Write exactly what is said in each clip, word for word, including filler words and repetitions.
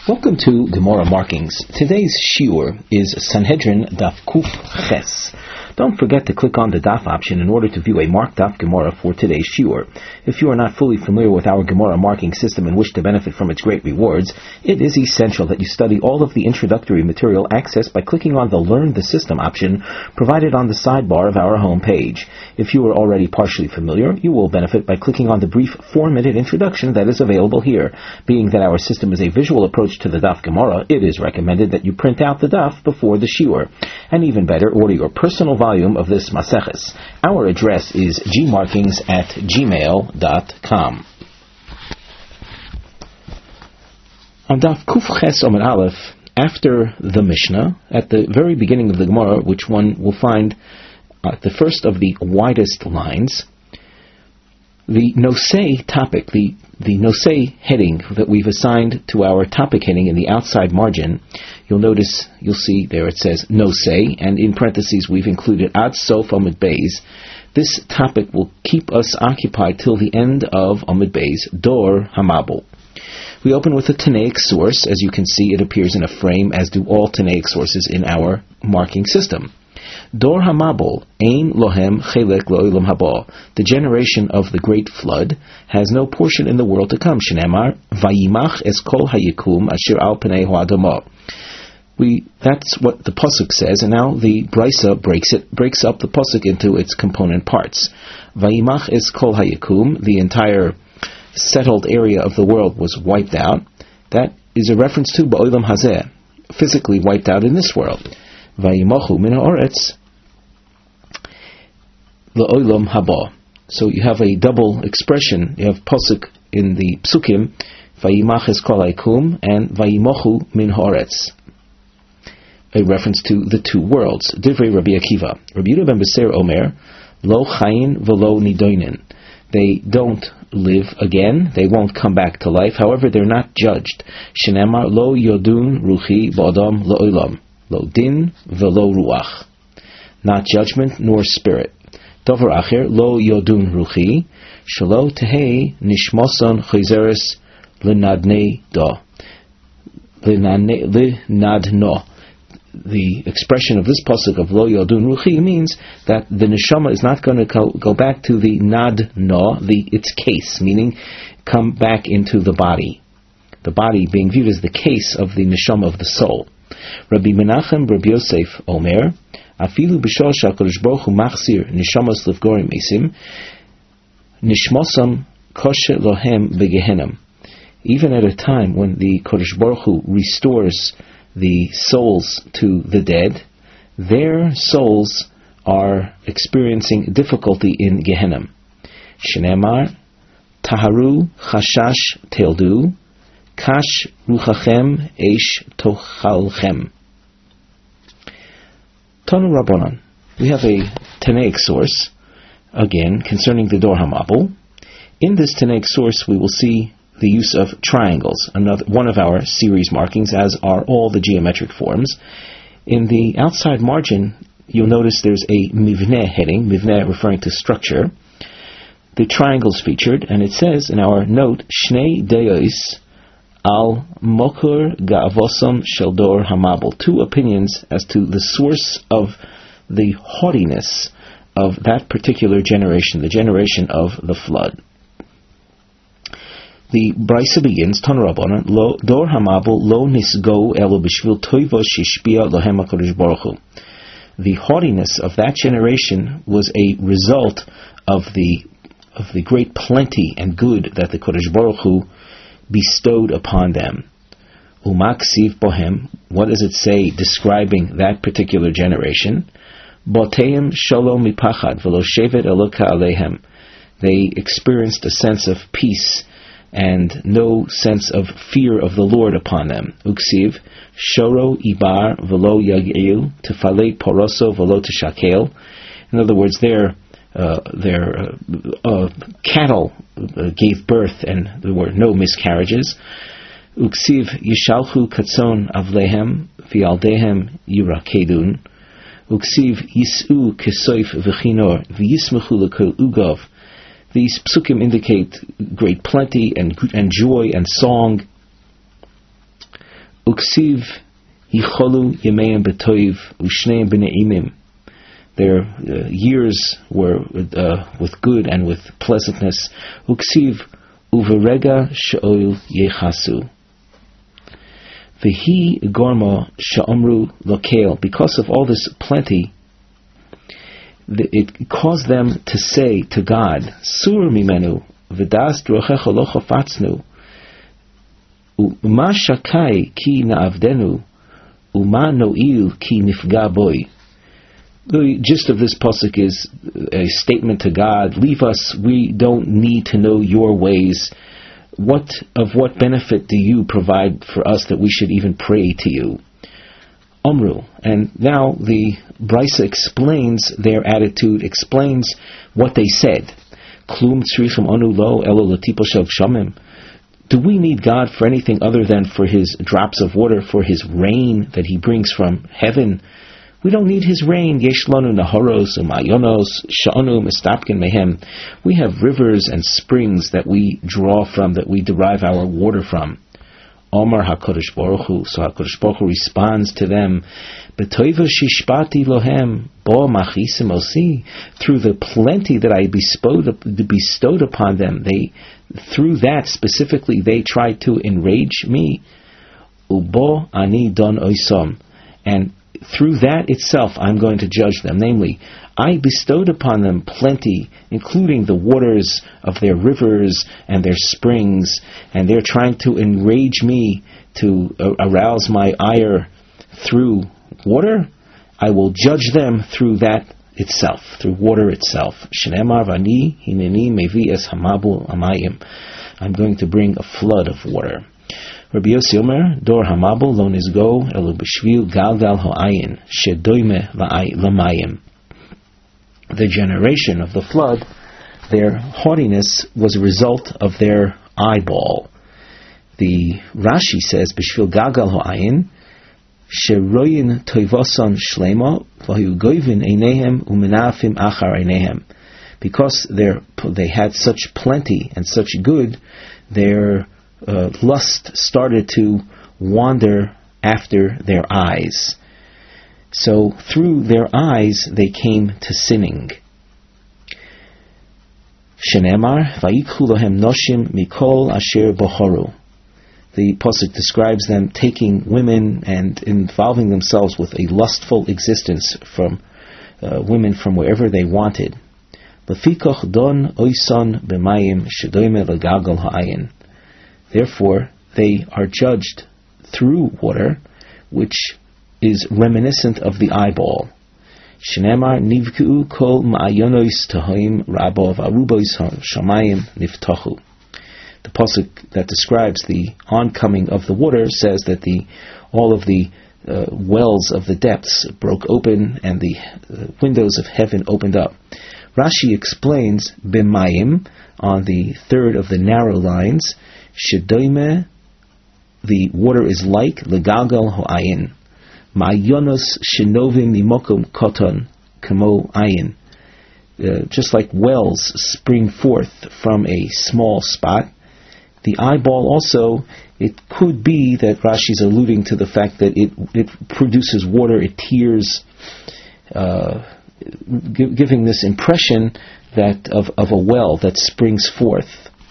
Welcome to Gemara Markings. Today's shiur is Sanhedrin Daf Kuf Ches. Don't forget to click on the Daf option in order to view a marked Daf Gemara for today's shiur. If you are not fully familiar with our Gemara marking system and wish to benefit from its great rewards, it is essential that you study all of the introductory material accessed by clicking on the Learn the System option provided on the sidebar of our home page. If you are already partially familiar, you will benefit by clicking on the brief four-minute introduction that is available here. Being that our system is a visual approach to the Daf Gemara, it is recommended that you print out the Daf before the shiur. And even better, order your personal volume of this Maseches. Our address is gmarkings at gmail dot com. On Daf Kuf Ches Amud Aleph, after the Mishnah, at the very beginning of the Gemara, which one will find at the first of the widest lines, the Nosei topic, the, the Nosei heading that we've assigned to our topic heading in the outside margin, you'll notice, you'll see there it says Nosei, and in parentheses we've included Ad Sof Amud Beis. This topic will keep us occupied till the end of Amud Beis, Dor Hamabel. We open with a Tanaic source. As you can see, it appears in a frame, as do all Tanaic sources in our marking system. Dor Hamabel, Ein Lohem Chelek Lo'ilam Haba. The generation of the great flood has no portion in the world to come. Shenemar, Vayimach es kol hayikum asher al pnei ha'adamah. We, that's what the pasuk says, and now the Brisa breaks it, breaks up the pasuk into its component parts. Vayimach es kol hayikum, the entire settled area of the world was wiped out. That is a reference to Ba'olam Hazeh, physically wiped out in this world. Vayimachu min ha'aretz la'olam haba. So you have a double expression. You have pasuk in the psukim, Vayimach es kol hayikum, and Vayimachu min ha'aretz, a reference to the two worlds. Divrei Rabbi Akiva. Rabbi Yehuda ben Beser Omer, Lo chayin v'lo nidoinen. They don't live again. They won't come back to life. However, they're not judged. Shenemar lo yodun ruchi ba'adam la'olam. Lo din v'lo ruach. Not judgment nor spirit. Dover acher lo yodun ruchi shelo tehei nishmoson chayzeres lenadnei do. Lenadno. The expression of this pasuk of Lo Yodun Ruchi means that the neshama is not going to go, go back to the nad no, the its case, meaning come back into the body. The body being viewed as the case of the neshama of the soul. Rabbi Menachem Rabbi Yosef Omer, Afilu b'shor sh'HaKadosh Baruch Hu machzir neshamos levgorim esim, nishmosam kosher lohem begehenam. Even at a time when the Kadosh Baruch Hu restores the souls to the dead, their souls are experiencing difficulty in Gehenna. Shenemar, Taharu chashash teldu, kash ruchachem eish tochalchem. Tanu Rabbanan. We have a Tanaic source, again, concerning the Dor Hamabel. In this Tanaic source we will see the use of triangles, another one of our series markings, as are all the geometric forms. In the outside margin, you'll notice there's a mivneh heading, mivneh referring to structure. The triangles featured, and it says in our note, Shnei deos al mokur ga'avosom shel dor hamabel. Two opinions as to the source of the haughtiness of that particular generation, the generation of the flood. The Brisa begins, Tan Rabbanan, Lo Dor Hamabel Lo Nisgo Elo B'Shvil Toivo Shishpia Lohem HaKadosh Baruch Hu. The haughtiness of that generation was a result of the of the great plenty and good that the Kadosh Baruch Hu bestowed upon them. Umaksiv Bohem. What does it say describing that particular generation? Boteim Shalom Mipachad V'Lo Shevet Eloka Alehem. They experienced a sense of peace and no sense of fear of the Lord upon them. Uksiv, Shoro Ibar Velo Yagil, Tefalei Poroso Velo Teshakel. In other words, their uh, their uh, uh, cattle uh, gave birth, and there were no miscarriages. Uksiv Yishalchu Katzon Avlehem Vialdehem Yirakedun. Uksiv Yisu Kesoif V'Chinor V'Yismechu Lekol Ugov. These psukim indicate great plenty and and joy and song. Uksiv yicholu yemeim betoiv ushneim b'ne'imim. Their uh, years were uh, with good and with pleasantness. Uksiv uverega she'ol yechasu. V'hi gorma she'omru lokel. Because of all this plenty, it caused them to say to God, Sur mimenu v'das drochecha lo chafatznu u'ma shakai ki na'avdenu u'ma no'il ki nifga boi. The gist of this pasuk is a statement to God, leave us, we don't need to know your ways. What of what benefit do you provide for us that we should even pray to you? Omru. And now the Brisa explains their attitude, explains what they said. Klum tzrichim anu lo elo latipol shel gshamim. Do we need God for anything other than for His drops of water, for His rain that He brings from heaven? We don't need His rain. Yesh lanu naharos umayonos sha'anu mistapkin mehem. We have rivers and springs that we draw from, that we derive our water from. Omar HaKadosh Baruch Hu. So HaKadosh Baruch Hu responds to them, B'toiva shishpati lohem bo machisim osi. Through the plenty that I bestowed, bestowed upon them, they, through that specifically, they tried to enrage me. Ubo ani don oisom. And through that itself, I'm going to judge them. Namely, I bestowed upon them plenty, including the waters of their rivers and their springs, and they're trying to enrage me, to uh, arouse my ire through water. I will judge them through that itself, through water itself. Shneimar vani hineni mevi es hamabu amayim. I'm going to bring a flood of water. Rabbi Yossi Omer, Dor Hamabel lo nizgo elu b'shvil galgal ha'ayin shedoime lamayim. The generation of the flood, their haughtiness was a result of their eyeball. The Rashi says, b'shvil galgal ha'ayin sheroyin toivoson shlema v'hu goivin einehem umenafim achar einehem. Because they had such plenty and such good, their Uh, lust started to wander after their eyes. So through their eyes they came to sinning. Shenemar vayikhu lohem noshim mikol asher boharu. The pasuk describes them taking women and involving themselves with a lustful existence from uh, women from wherever they wanted. Lefikoch don oison b'mayim shedoime legalgal ha'ayin. Therefore, they are judged through water, which is reminiscent of the eyeball. Shneimar nivku kol ma'ayonos tahoim rabo v'arubois shamayim niftachu. The pasuk that describes the oncoming of the water says that the all of the uh, wells of the depths broke open and the uh, windows of heaven opened up. Rashi explains b'mayim on the third of the narrow lines. Shedoime, the water is like legalgal ho'ayin. Ma'ayonos shenovim mimokum koton kamo ayin. Uh, just like wells spring forth from a small spot, the eyeball also, it could be that Rashi's alluding to the fact that it it produces water, it tears, uh, g- giving this impression that of, of a well that springs forth.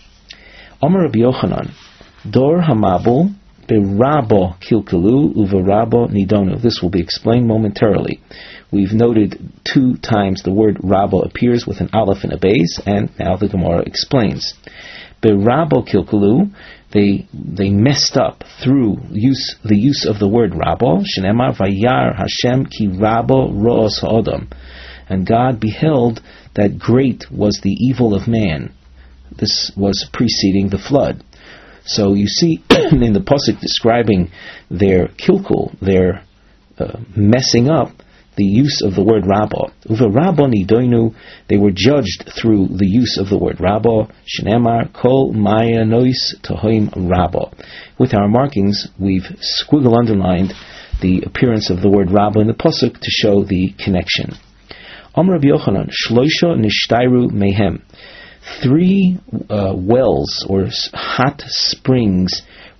Omer Rabbi Yochanan, Dor Hamabel berabo kilkalu uverabo nidonu. This will be explained momentarily. We've noted two times the word rabo appears with an aleph and a beis, and now the Gemara explains. Berabo kilkalu, they they messed up through use the use of the word rabo. Shenemar vayar Hashem ki rabo ro'os ha'odam, and God beheld that great was the evil of man. This was preceding the flood. So you see in the pasuk describing their kilkul, their uh, messing up, the use of the word rabba. Uva rabba nidoinu, they were judged through the use of the word rabba. Shneimar kol maya nois tohoim rabba. With our markings, we've squiggle underlined the appearance of the word rabba in the pasuk to show the connection. Amar Rabbi Yochanan, shloisha nishtairu mehem. Three uh, wells or hot springs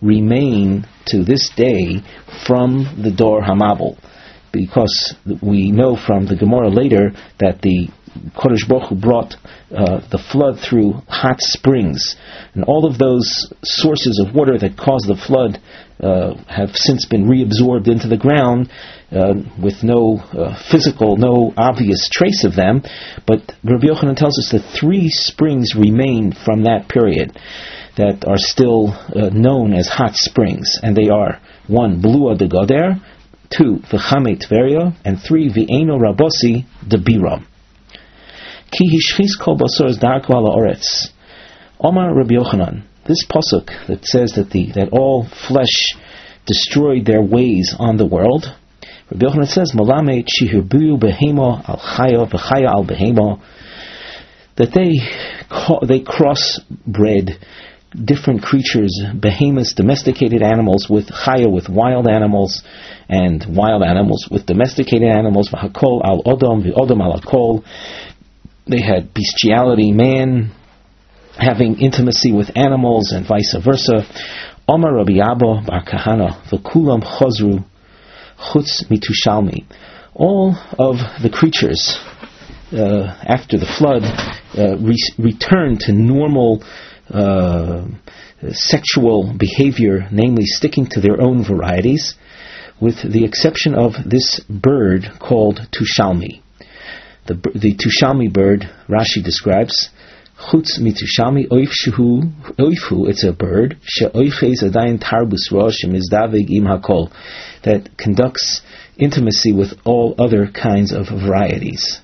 remain to this day from the Dor Hamabul, because we know from the Gemara later that the Kodesh Baruch Hu brought uh, the flood through hot springs, and all of those sources of water that caused the flood uh, have since been reabsorbed into the ground uh, with no uh, physical, no obvious trace of them. But Rabbi Yochanan tells us that three springs remain from that period that are still uh, known as hot springs, and they are: one, Blua de Goder; two, V'chame Tveria; and three, V'eino Rabosi de Biram. Ki hishchis kol basor darko ala oretz. Omar Rabbi Yochanan, this pasuk that says that the that all flesh destroyed their ways on the world, Rabbi Yochanan says, Malame chihirbu behemo al chayo v'chayo al behemo, that they they crossbred different creatures, behemoths, domesticated animals, with chaya, with wild animals, and wild animals with domesticated animals. V'hakol al odom v'odom al hakol. They had bestiality, man having intimacy with animals, and vice versa. Omar Rabbi Abba bar Kahana v'kulam chozru chutz mitushalmi. All of the creatures uh, after the flood uh, re- returned to normal uh, sexual behavior, namely sticking to their own varieties, with the exception of this bird called Tushalmi. The, the Tushalmi bird, Rashi describes, Chutz mitushalmi oif shehu oifu. It's a bird she'oifes adayin tarbus rosh mizdavig im hakol, that conducts intimacy with all other kinds of varieties.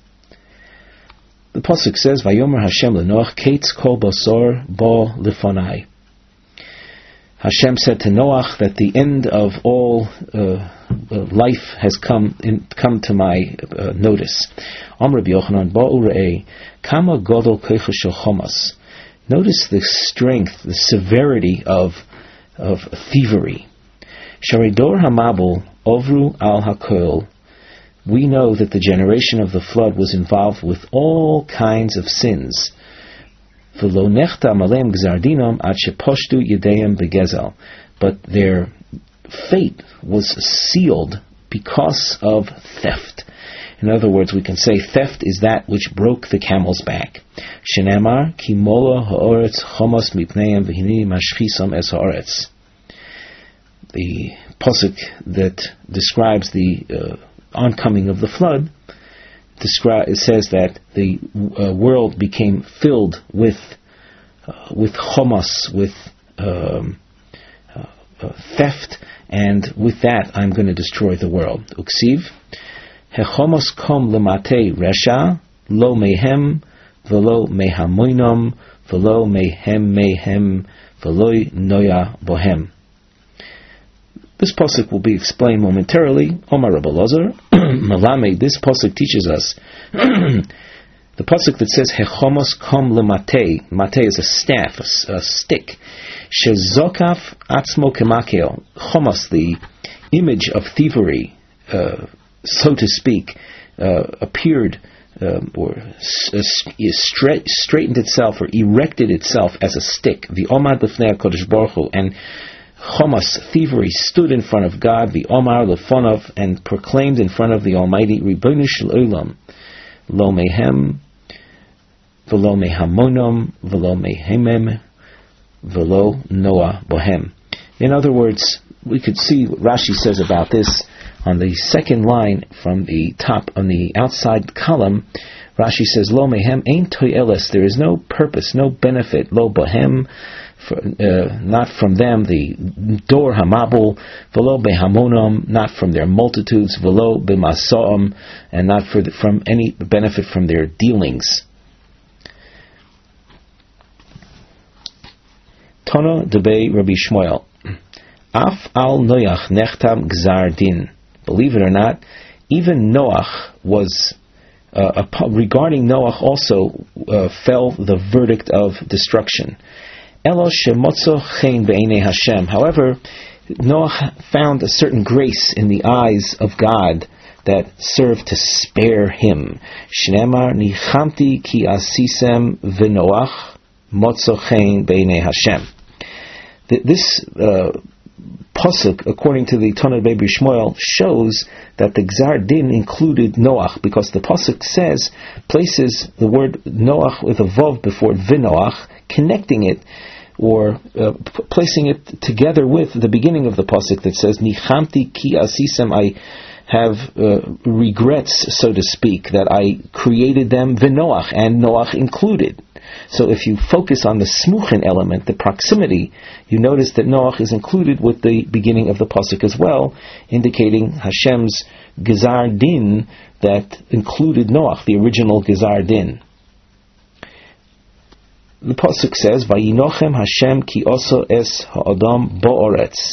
The pasuk says, "Vayomer Hashem leNoach kates kol basor bo lifonai." Hashem said to Noach that the end of all uh, life has come in, come to my uh, notice. Am Rabbi Yochanan ba'u re'ei kama godol koicha shel chomas. Notice the strength, the severity of of thievery. Sharei dor hamabul ovru al hakol. We know that the generation of the flood was involved with all kinds of sins. But their fate was sealed because of theft. In other words, we can say theft is that which broke the camel's back. Shenamar ki mola ha'oretz chomas mipneim v'hini mashchisam es ha'oretz. The pasuk that describes the uh, oncoming of the flood, descri- it says that the uh, world became filled with uh, with chomas, with um, uh, uh, theft, and with that I'm going to destroy the world. Uksiv hechomos kom lemate resha lo mehem velo mehamoinom velo mehem mehem veloi noya bohem. This pasuk will be explained momentarily. Omar Rabbi Elazar, Malame, this pasuk teaches us the pasuk that says Hechomos kom lemate. Mate is a staff, a, a stick. Shezokaf atzmo kemakeo. Chomos, the image of thievery, uh, so to speak, uh, appeared um, or s- stra- straightened itself or erected itself as a stick. The Omad lefnei HaKadosh Baruch Hu, and Chomas, thievery, stood in front of God, the Omar lefonov, and proclaimed in front of the Almighty, Ribono shel olam, lo mehem, velo mehamonom, velo mehemem, velo noah bohem. In other words, we could see what Rashi says about this on the second line from the top, on the outside column. Rashi says, lo mehem ein toyeles, there is no purpose, no benefit, lo bohem, For, uh, not from them, the dor hamabul, velo behamonom, not from their multitudes, velo b'masaam, and not for the, from any benefit from their dealings. Tono debei Rabbi Shmuel, af al Noach nechtam gzar din. Believe it or not, even Noach was uh, a, regarding Noach also uh, fell the verdict of destruction. However, Noah found a certain grace in the eyes of God that served to spare him. Shneimar nichamti ki asisem v'Noach motzo chen b'einei Hashem. th- this uh, pasuk, according to the Tanur Be'er Shmuel, shows that the Gzar Din included Noach, because the pasuk says, places the word Noach with a vav before Vinoach, connecting it, or uh, p- placing it together with the beginning of the pasuk that says, Nichamti ki asisem, I have uh, regrets, so to speak, that I created them, Vinoach, and Noach included. So if you focus on the smuchin element, the proximity, you notice that Noach is included with the beginning of the pasuk as well, indicating Hashem's Gezar Din that included Noach, the original Gezar Din. The pasuk says, Vayinochem Hashem ki oso es ha'adam bo'oretz.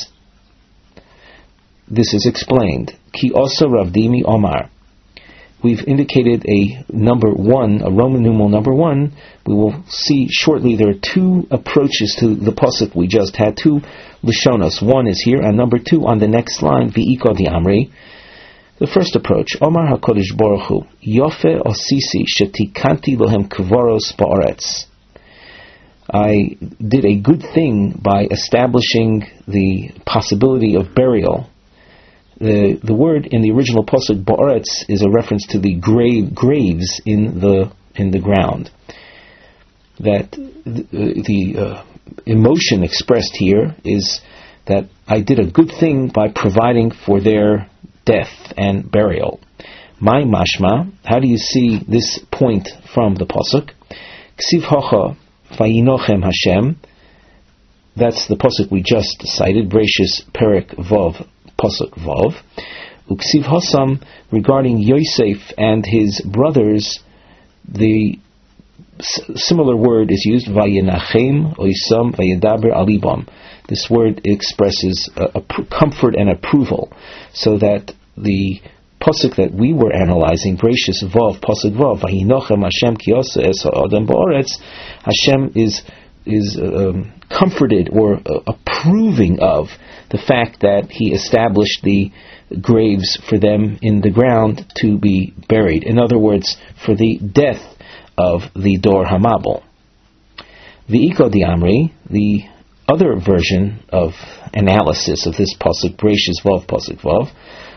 This is explained. Ki oso Ravdimi Omar. We've indicated a number one, a Roman numeral number one. We will see shortly there are two approaches to the pasuk we just had, two lishonos. One is here, and number two on the next line, V'iko Di'amri. The first approach, Omar HaKodesh Baruch Hu, Yofe Osisi Shetikanti Lohem Kvoros Ba'aretz. I did a good thing by establishing the possibility of burial. The the word in the original pasuk ba'aretz is a reference to the grave graves in the in the ground. That the, the uh, emotion expressed here is that I did a good thing by providing for their death and burial. My mashma, how do you see this point from the pasuk? Ksiv hocha vayinochem Hashem. That's the pasuk we just cited. Bereshis Perek Vav. Pasuk Vav. Uksiv Hasam, regarding Yosef and his brothers, the s- similar word is used, Vayinachem Oisam Vayedaber Alibam. This word expresses a, a pr- comfort and approval, so that the pasuk that we were analyzing, Bereshis Vav, Pasuk Vav, Vayinochem Hashem ki osa es ha'adam ba'aretz, Hashem is is um, comforted or uh, approving of the fact that he established the graves for them in the ground to be buried. In other words, for the death of the Dor Hamabel. V'iko Di'amri, the other version of analysis of this pasuk, Bereshis Vav, Pasuk Vav,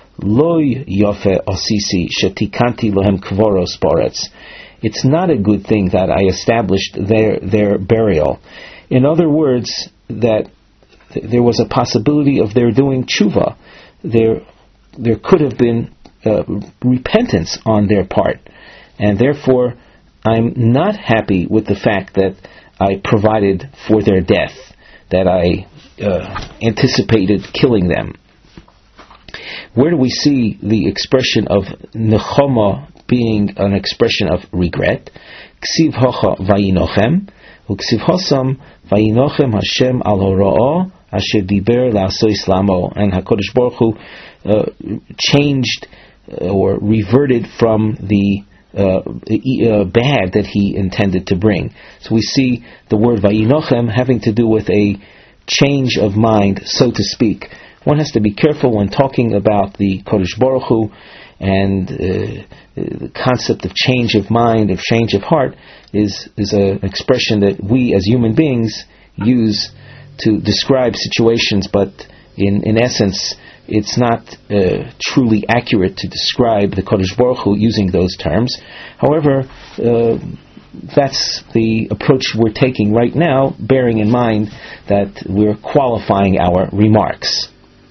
Loy Yofe Osisi Shetikanti Lohem Kvoros Ba'aretz. It's not a good thing that I established their their burial. In other words, that th- there was a possibility of their doing tshuva. There, there could have been uh, repentance on their part, and therefore, I'm not happy with the fact that I provided for their death, that I uh, anticipated killing them. Where do we see the expression of nechama being an expression of regret? Ksiv hocha vayinochem, uksiv hosam vayinochem Hashem al hora'ah asher diber la'asois lamo. And HaKadosh Baruch Hu uh, changed uh, or reverted from the uh, uh, bad that he intended to bring. So we see the word vayinochem having to do with a change of mind, so to speak. One has to be careful when talking about the Kodesh Baruch Hu, and uh, the concept of change of mind, of change of heart, is is an expression that we as human beings use to describe situations, but in, in essence, it's not uh, truly accurate to describe the Kodesh Baruch Hu using those terms. However, uh, that's the approach we're taking right now, bearing in mind that we're qualifying our remarks.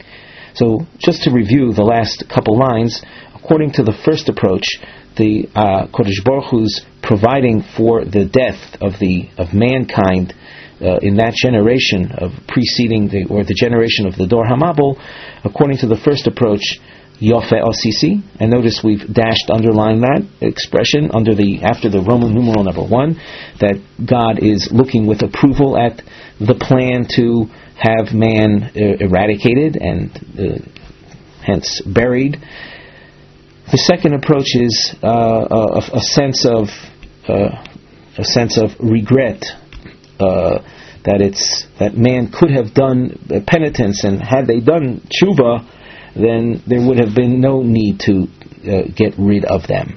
So, just to review the last couple lines, according to the first approach, the uh, Kodesh Baruch Hu's providing for the death of the of mankind uh, in that generation of preceding the or the generation of the Dor Hamabel, according to the first approach, Yofe Osisi, and notice we've dashed underline that expression under the after the Roman numeral number one, that God is looking with approval at the plan to have man uh, eradicated and uh, hence buried. The second approach is uh, a, a sense of uh, a sense of regret uh, that it's that man could have done penitence, and had they done tshuva, then there would have been no need to uh, get rid of them.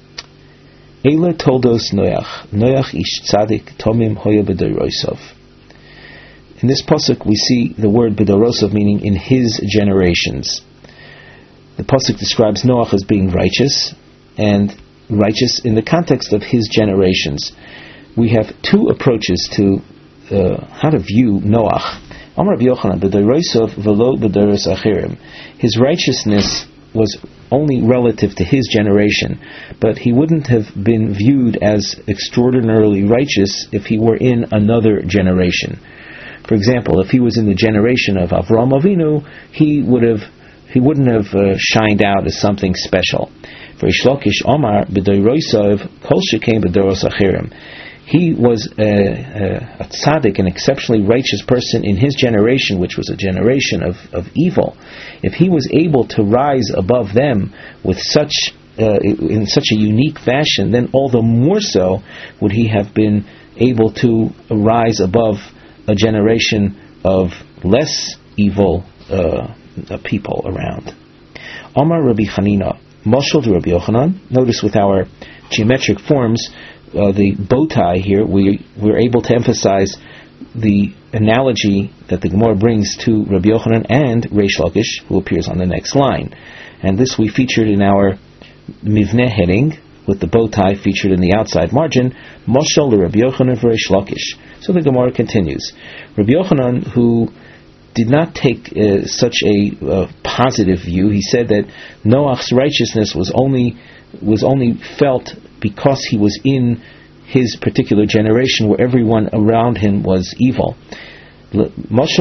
Eila toldos Noach, Noach ish tzadik tomim hoya b'doirosov. In this pasuk we see the word b'dorosov, meaning in his generations. The pasuk describes Noach as being righteous, and righteous in the context of his generations. We have two approaches to uh, how to view Noach. Amar Rabbi Yochanan, b'dorosov v'lo b'doros achirim. His righteousness was only relative to his generation, but he wouldn't have been viewed as extraordinarily righteous if he were in another generation. For example, if he was in the generation of Avraham Avinu, he would have he wouldn't have uh, shined out as something special. For Reish Lakish Omar b'dorosav kol shekain b'doros achirim. He was a, a, a tzaddik, an exceptionally righteous person in his generation, which was a generation of, of evil. If he was able to rise above them with such uh, in such a unique fashion, then all the more so would he have been able to rise above a generation of less evil uh, people around. Omar Rabbi Chanina, Moshel to Rabbi Yochanan. Notice with our geometric forms, uh, the bow tie here, we we're able to emphasize the analogy that the Gemara brings to Rabbi Yochanan and Reish Lakish, who appears on the next line. And this we featured in our Mivneh heading, with the bow tie featured in the outside margin, Moshel to Rabbi Yochanan for Reish Lakish. So the Gemara continues. Rabbi Yochanan, who did not take uh, such a uh, positive view, he said that Noach's righteousness was only was only felt because he was in his particular generation where everyone around him was evil. To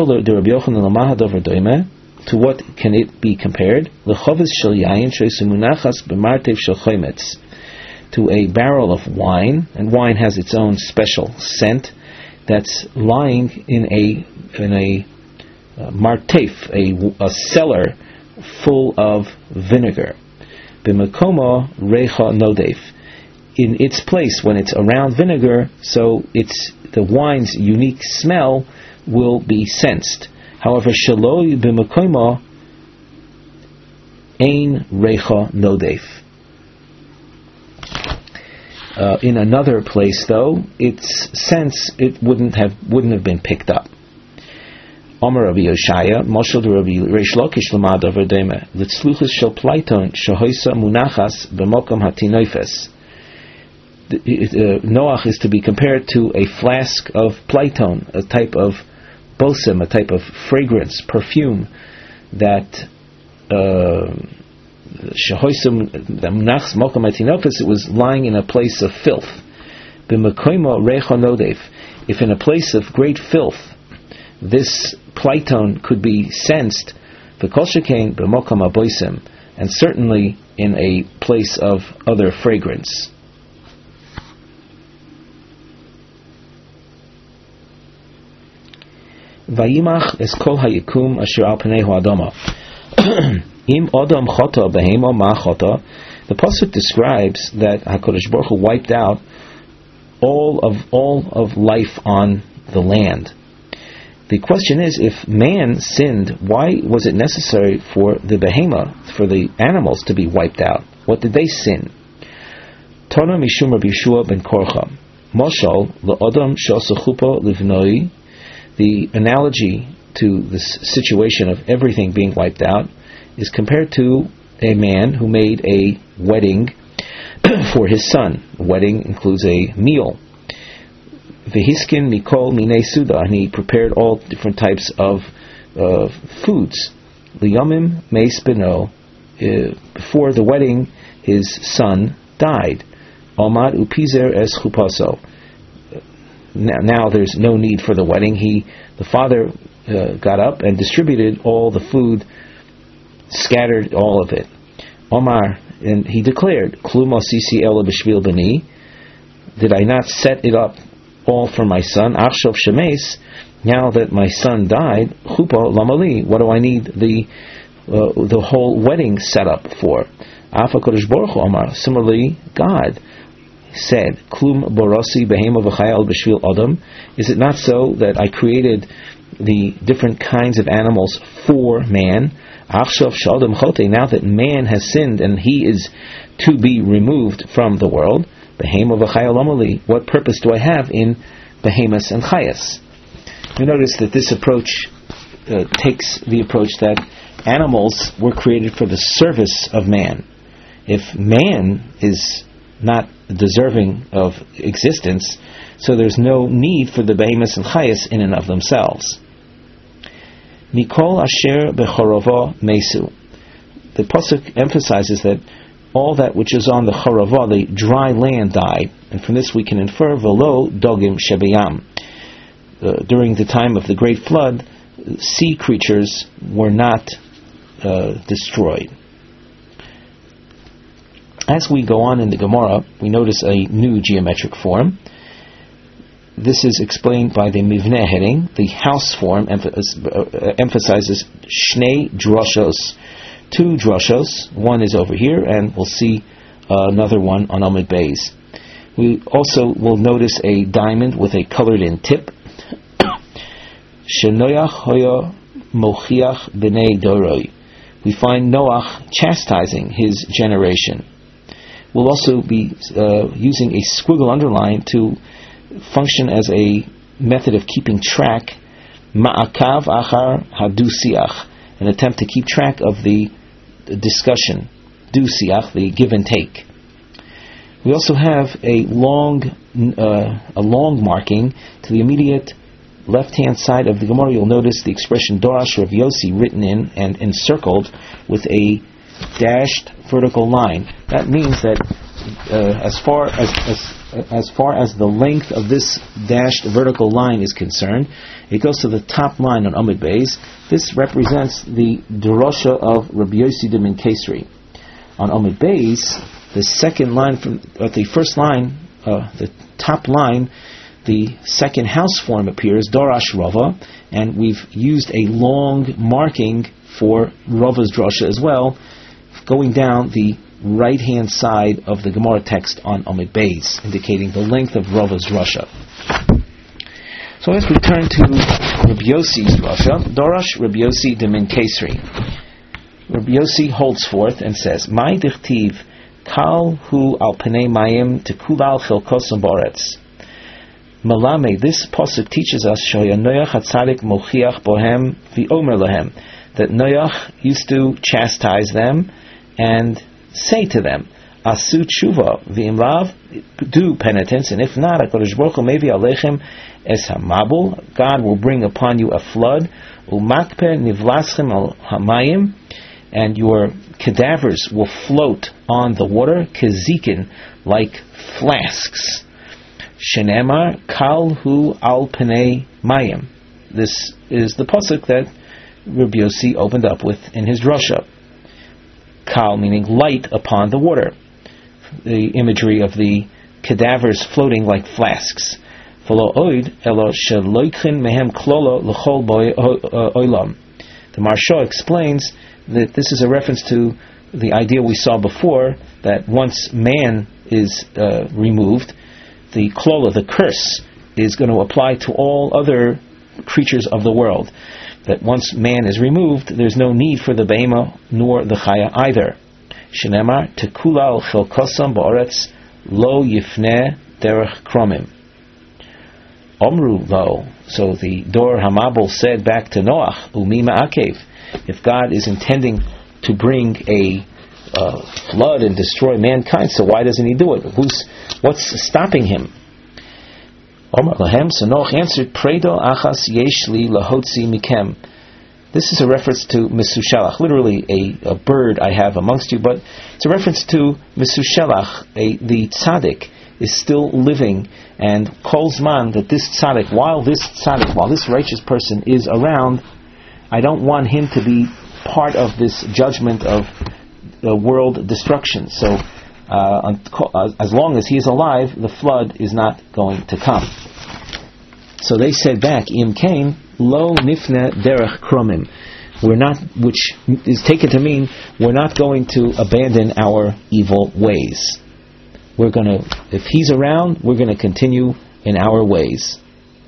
what can it be compared? To a barrel of wine, and wine has its own special scent, that's lying in a in a uh, martef, a, a cellar full of vinegar. B'mekomo recha nodef. In its place, when it's around vinegar, so it's the wine's unique smell will be sensed. However, shaloi b'mekomo ein recha nodef. Uh, in another place, though, its sense it wouldn't have wouldn't have been picked up. Omer Rabbi Yoshaya, Moshel to Rabbi Reish Lakish Lamad over Dema, Litzluchus shel Plaiton Shahoisa Munachas b'Mokom Hatinoifes. Noach is to be compared to a flask of Plaiton, a type of bosem, a type of fragrance, perfume that. Uh, it was lying in a place of filth. If in a place of great filth this Plaiton could be sensed, and certainly in a place of other fragrance. Vayimach es kol hayikum asher al pnei ha'adama. Im Adam chata behema ma chata. The pasuk describes that HaKadosh Baruch Hu wiped out all of all of life on the land. The question is, if man sinned, why was it necessary for the behema, for the animals, to be wiped out? What did they sin? Tana mishum Rabbi Yeshua ben Korcha. Moshal le'adam she'asa chuppah livnoi. The analogy to this situation of everything being wiped out is compared to a man who made a wedding for his son. A wedding includes a meal. Vehiskin mikol minei suda, and he prepared all different types of uh, foods. Liyamim meis beno, before the wedding, his son died. Almad upizer es chupaso. Now, now there's no need for the wedding. He, the father, uh, got up and distributed all the food, scattered all of it. Omar, and he declared, Klum asisi ela b'shvil b'ni, did I not set it up all for my son? Achshav shemes, now that my son died, chupa lamali, what do I need the uh, the whole wedding set up for? Afa kodesh baruch hu Omar, similarly, God said, Klum borasi behema v'chayal b'shvil adam, is it not so that I created the different kinds of animals for man? Now that man has sinned and he is to be removed from the world, what purpose do I have in behemoths and chayas? We notice that this approach uh, takes the approach that animals were created for the service of man. If man is not deserving of existence, so there's no need for the behemoths and chayas in and of themselves. Mikol asher bechorova mesu. The pasuk emphasizes that all that which is on the chorovah, the dry land, died, and from this we can infer velo dogim shebeyam. Uh, during the time of the great flood, sea creatures were not uh, destroyed. As we go on in the Gemara, we notice a new geometric form. This is explained by the Mivneh heading. The house form emph- uh, emphasizes Shnei Droshos. Two Droshos. One is over here, and we'll see uh, another one on Amud Beis. We also will notice a diamond with a colored-in tip. Shenoach hoya mochiach b'nei doroi. We find Noach chastising his generation. We'll also be uh, using a squiggle underline to function as a method of keeping track. Ma'akav achar hadusiach, an attempt to keep track of the discussion. Dusiach, the give and take. We also have a long, uh, a long marking to the immediate left-hand side of the Gemara. You'll notice the expression Dorash Rav Yossi written in and encircled with a dashed vertical line. That means that uh, as far as, as as far as the length of this dashed vertical line is concerned, it goes to the top line on Amud Beis. This represents the Drosha of Rabbi Yossi de Minkesri. On Amud Beis, the second line from uh, the first line, uh, the top line, the second house form appears, Dorash Rava, and we've used a long marking for Rava's Drosha as well, going down the right-hand side of the Gemara text on Amud Beis, indicating the length of Rava's Drosha. So as we turn to Rabbi Yossi's Drosha, Dorash Rabbi Yossi de Minkesri. Rabbi Yossi holds forth and says, Mai dichtiv kal hu al penei mayim tekulal chilkosam ba'aretz. Malame, this pasuk teaches us Shoya Noach hatzadik mochiach bohem v'omer lahem, that Noach used to chastise them and say to them, Asu tshuva v'imrav, do penitence, and if not, HaKadosh Baruch Hu maybe alechem es hamabul, God will bring upon you a flood, umakpe nivlaschem al hamayim, and your cadavers will float on the water, kezikin, like flasks. Shenemar kal hu al penei mayim. This is the pasuk that Rabbi Yossi opened up with in his drasha. Kal meaning light upon the water. The imagery of the cadavers floating like flasks. V'lo oid elo sheloikhin mehem klolo l'chol oilam. The Maharsha explains that this is a reference to the idea we saw before, that once man is uh, removed, the klola, the curse, is going to apply to all other creatures of the world. That once man is removed, there's no need for the behema nor the chaya either. Shenemar tekulal chelkosam ba'aretz lo yifneh derech kromim. Omru lo. So the Dor Hamabel said back to Noach, Umi ma'akev. If God is intending to bring a uh, flood and destroy mankind, so why doesn't He do it? Who's what's stopping Him? Omar lahem. So Noach answered, Predo achas yesh li lahotzi mikem. This is a reference to Mesushelach, literally a, a bird I have amongst you, but it's a reference to Mesushelach, a, the tzaddik is still living, and calls man that this tzaddik, while this tzaddik, while this righteous person is around, I don't want him to be part of this judgment of uh, world destruction. So uh, as long as he is alive, the flood is not going to come. So they said back, Im Kain, Lo nifne derech kromim. We're not, which is taken to mean we're not going to abandon our evil ways. We're going to, if he's around, we're going to continue in our ways.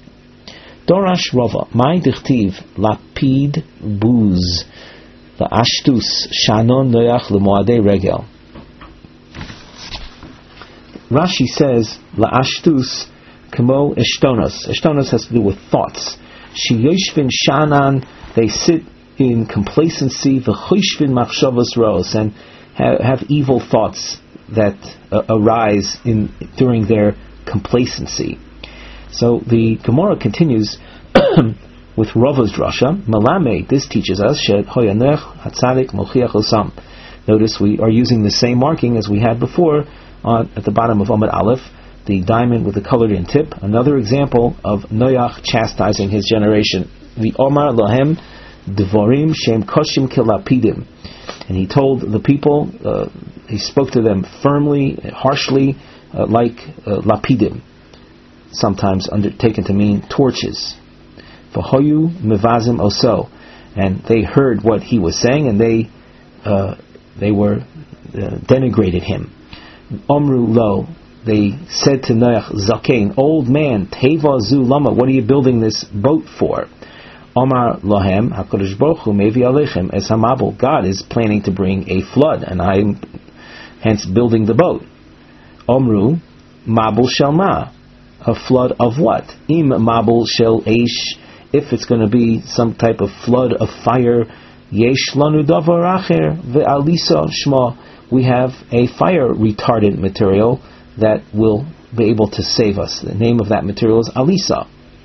Dorash Rava, Mai dichtiv lapid buz la'ashtus shanon noyach lemoadei regel. Rashi says la'ashtus kamo eshtonos. Eshtonos has to do with thoughts. Shiyoshvin shanan, they sit in complacency, v'choshvin machshavos roos, and have, have evil thoughts that uh, arise in during their complacency. So the Gemara continues with Rava's drasha. Malame, this teaches us shed hoyanech hatzadik mochiach osam. Notice we are using the same marking as we had before on at the bottom of Amud Aleph, the diamond with the colored in tip. Another example of Noach chastising his generation. The Omar Lahem Devorim Shem Koshim Kilapidim, and he told the people, uh, he spoke to them firmly, harshly, uh, like uh, lapidim, sometimes undertaken to mean torches. V'hoyu mevazim oso, and they heard what he was saying, and they uh, they were uh, denigrated him. Omru lo, they said to Noach, Zakein, old man, Teva zu lama, what are you building this boat for? Omar lohem, HaKadosh Baruch Hu mevi alechem es hamabel, God is planning to bring a flood, and I'm hence building the boat. Omru, mabul shel ma, a flood of what? Im mabul shel eish, if it's going to be some type of flood of fire, yesh lanu davar acher ve'alisa shma, we have a fire retardant material that will be able to save us. The name of that material is alisa.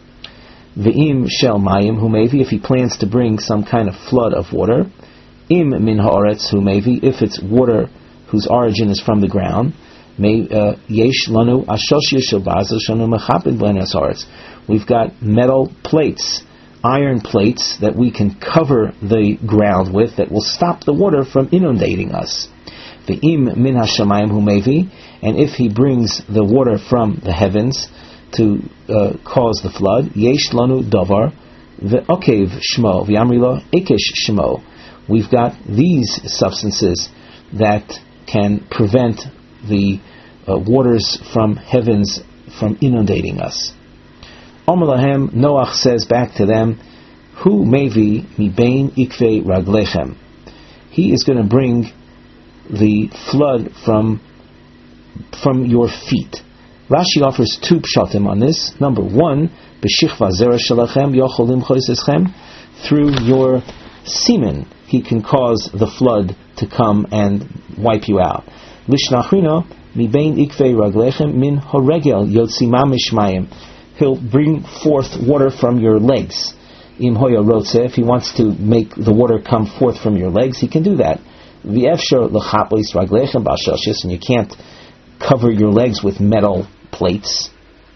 Ve'im shel mayim humevi, if he plans to bring some kind of flood of water. Im min haaretz humevi, if it's water whose origin is from the ground. Yesh lanu ashoshia shel bazel shanu mechapin b'lenas haaretz. We've got metal plates, iron plates that we can cover the ground with that will stop the water from inundating us. Ve'im min hashamayim humevi, and if he brings the water from the heavens to uh, cause the flood, yesh lanu davar ve'okev shmo v'yamrilo ekesh shmo. We've got these substances that can prevent the uh, waters from heavens from inundating us. Omer lahem, Noach says back to them, Hu mevi mibein ikvei raglechem. He is going to bring the flood from from your feet. Rashi offers two pshatim on this. Number one, b'shichva zera shalachem yocholim choiseschem, through your semen he can cause the flood to come and wipe you out. Lishnachrino mibein ikvei raglechem min horegel yotzi mamish mayim. He'll bring forth water from your legs. Im hoya rotze, if he wants to make the water come forth from your legs, he can do that. V'efshar l'chaplis raglechem b'ashashis, and you can't cover your legs with metal plates.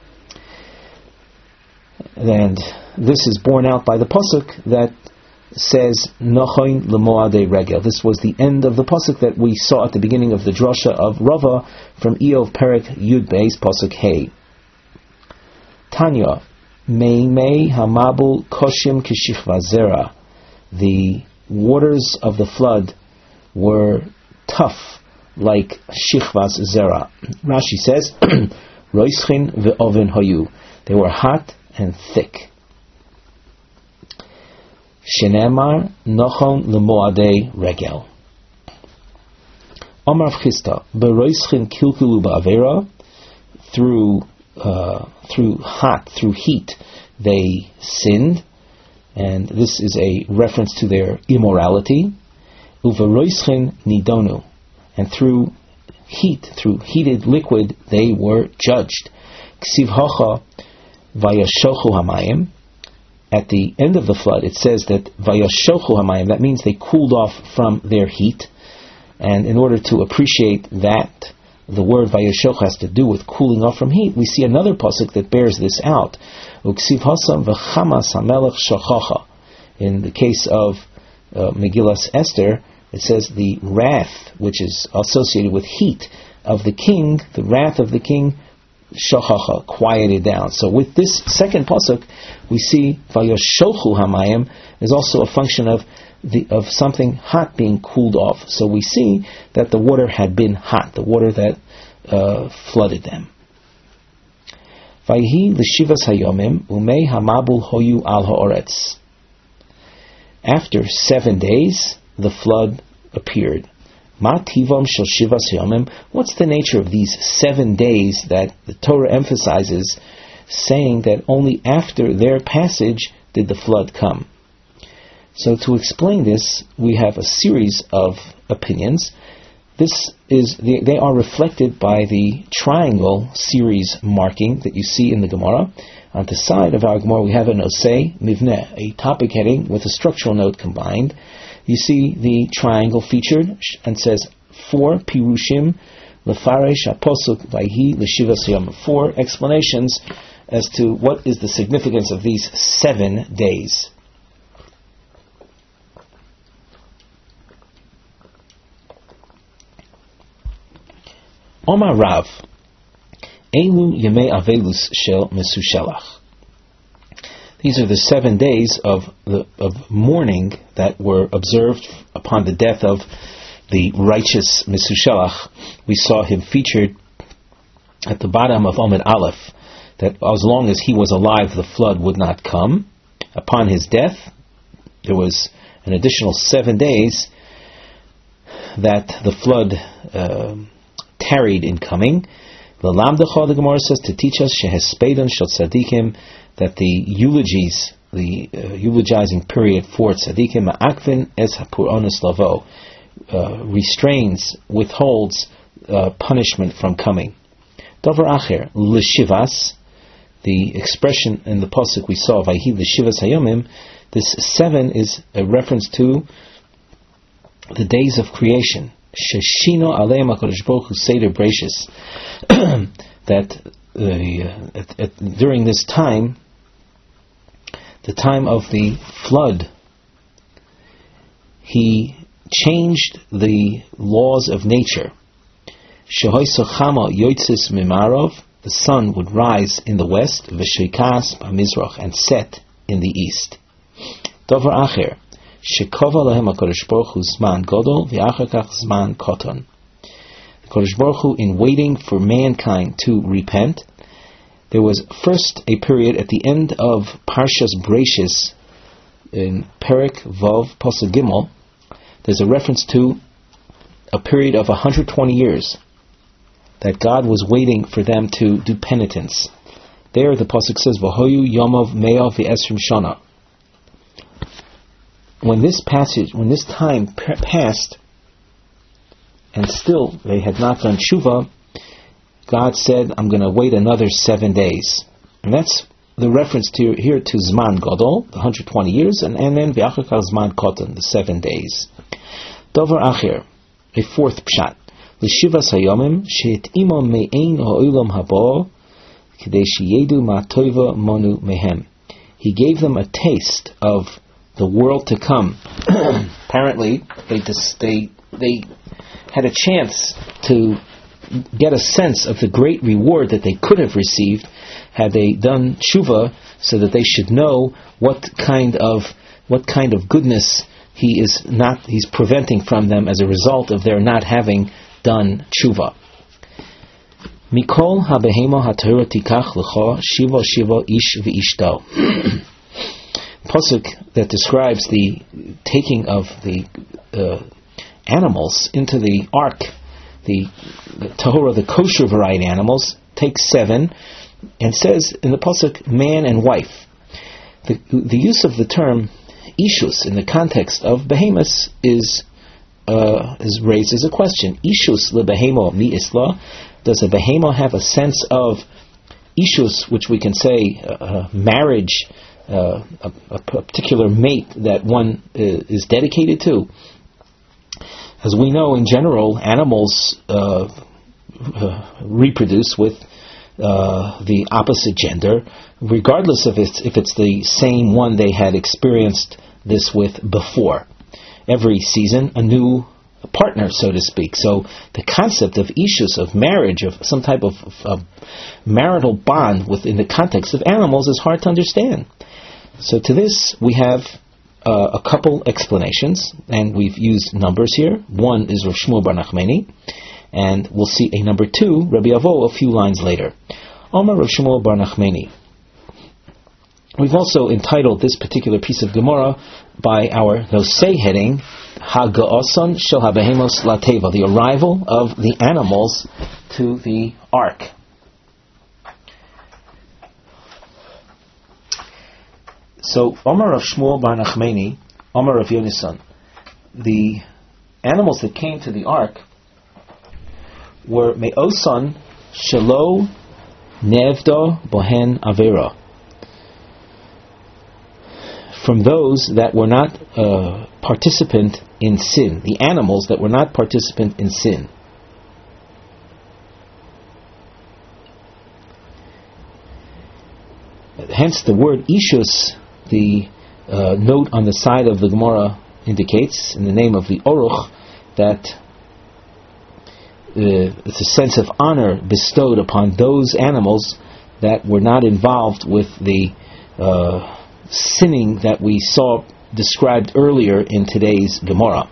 And this is borne out by the pasuk that says Nochoin lemoadei regel. This was the end of the pasuk that we saw at the beginning of the drasha of Rava from Eov Perek Yud Beis pasuk Hey. Tanya, Mei Mei Hamabul Koshim Kishichva Zera. The waters of the flood were tough like Shichvas Zera. Rashi says, Roischin ve'oven hoyu. They were hot and thick. Shenemar Nochon lemoadei regel. Omar Chista, Beroischin kilkulu ba'avera, through uh, through hot, through heat, they sinned, and this is a reference to their immorality. Uveroischin nidonu, and through heat, through heated liquid, they were judged. Ksiv hacha vayashochu hamayim. At the end of the flood, it says that vayashochu hamayim. That means they cooled off from their heat. And in order to appreciate that, the word vayashochu has to do with cooling off from heat. We see another pasuk that bears this out. Uksiv hasam v'chamas hamelech shachacha. In the case of uh, Megillas Esther, it says the wrath, which is associated with heat of the king, the wrath of the king, shachacha, quieted down. So with this second pasuk, we see vayashochu hamayim is also a function of the of something hot being cooled off. So we see that the water had been hot, the water that uh, flooded them. Vayhi l'shivas hayomim umei hamabul hoyu al haaretz. After seven days, the flood appeared. Ma tivam shel shivas hayomim. What's the nature of these seven days that the Torah emphasizes, saying that only after their passage did the flood come? So to explain this, we have a series of opinions. This is the, they are reflected by the triangle series marking that you see in the Gemara. On the side of our Gemara we have an Osei Mivneh, a topic heading with a structural note combined. You see the triangle featured and says four Pirushim Lefaresh Aposuk Vayhi L'Shivas Yom. Four explanations as to what is the significance of these seven days. Omar Rav, Elu Yemei Avelus Shel Mesushelach. These are the seven days of the, of mourning that were observed upon the death of the righteous Mesushelach. We saw him featured at the bottom of Amud Aleph, that as long as he was alive, the flood would not come. Upon his death, there was an additional seven days that the flood uh, tarried in coming. The Lamdacha, the Gemara says, to teach us shehespedon shel tzadikim, that the eulogies, the uh, eulogizing period for tzadikim, ma'akvin es hapur onus lavo, uh, restrains, withholds uh, punishment from coming. Davar acher l'shivas, the expression in the pasuk we saw, vayhi l'shivas hayomim. This seven is a reference to the days of creation. Sheshino aleim HaKadosh Baruch Hu Seder Breishis, that uh, at, at, during this time, the time of the flood, he changed the laws of nature. Shehoisochama yoitzis mimarov, the sun would rise in the west, v'shoikas b'mizrach, and set in the east. Dover acher, shekova lahem HaKadosh Baruch Hu zman godol v'achar kach zman koton. The Kadosh Baruch Hu, in waiting for mankind to repent, there was first a period at the end of Parshas Breishis in Perek Vav Pasuk Gimel. There's a reference to a period of one hundred twenty years that God was waiting for them to do penitence. There the pasuk says, "V'hoyu yomov me'av v'esrim shana." When this passage, when this time p- passed, and still they had not done tshuva, God said, "I'm going to wait another seven days," and that's the reference to here to Zman Gadol, the one hundred twenty years, and, and then V'achar kach Zman Koton, the seven days. Dover Acher, a fourth pshat. L'shivas hayomim she'etimo me'ein ha'olam haba k'dei sheyedu ma'tova monu mehem. He gave them a taste of the world to come. Apparently, they dis- they they had a chance to get a sense of the great reward that they could have received had they done tshuva, so that they should know what kind of what kind of goodness he is not he's preventing from them as a result of their not having done tshuva. Mikol habehema haTorah tikach lecha shiva shiva ish v'ishto. Pasuk that describes the taking of the uh, animals into the ark, the, the tahora, the kosher variety animals, takes seven, and says in the pasuk, man and wife. The, the use of the term ishus in the context of behemoths is uh, is raised as a question. Ishus lebehemo mi isla. Does a behemoth have a sense of ishus, which we can say uh, marriage, uh, a, a particular mate that one uh, is dedicated to? As we know, in general, animals uh, uh, reproduce with uh, the opposite gender, regardless of it's, if it's the same one they had experienced this with before. Every season, a new partner, so to speak. So the concept of ishus, of marriage, of some type of, of, of marital bond within the context of animals is hard to understand. So to this, we have Uh, a couple explanations, and we've used numbers here. One is Rav Shmuel Bar Nachmani, and we'll see a number two, Rabbi Avo, a few lines later. Omar Rav Shmuel Bar Nachmani. We've also entitled this particular piece of Gemara by our Nosei heading, Haga'oson Shel HaBehemos Lateva, the arrival of the animals to the ark. So, Omar of Shmuel bar Nachmani, Omar of Yonasan, the animals that came to the ark were Me'osan Shelo Nevda Bohen Avera, from those that were not uh, participant in sin, the animals that were not participant in sin. Hence the word Ishus, the uh, note on the side of the Gemara indicates, in the name of the Oruch, that uh, it's a sense of honor bestowed upon those animals that were not involved with the uh, sinning that we saw described earlier in today's Gemara.